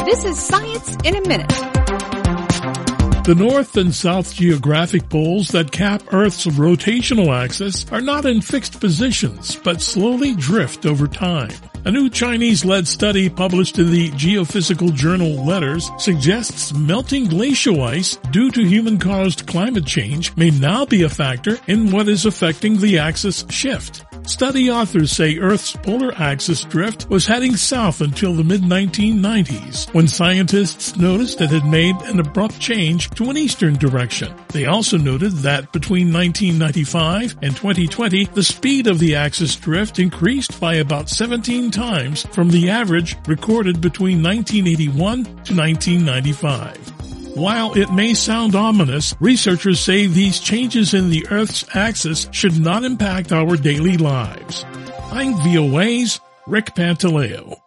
This is Science in a Minute. The North and South geographic poles that cap Earth's rotational axis are not in fixed positions, but slowly drift over time. A new Chinese-led study published in the geophysical journal Letters suggests melting glacial ice due to human-caused climate change may now be a factor in what is affecting the axis shift. Study authors say Earth's polar axis drift was heading south until the mid-1990s, when scientists noticed it had made an abrupt change to an eastern direction. They also noted that between 1995 and 2020, the speed of the axis drift increased by about 17 times from the average recorded between 1981 to 1995. While it may sound ominous, researchers say these changes in the Earth's axis should not impact our daily lives. I'm VOA's Rick Pantaleo.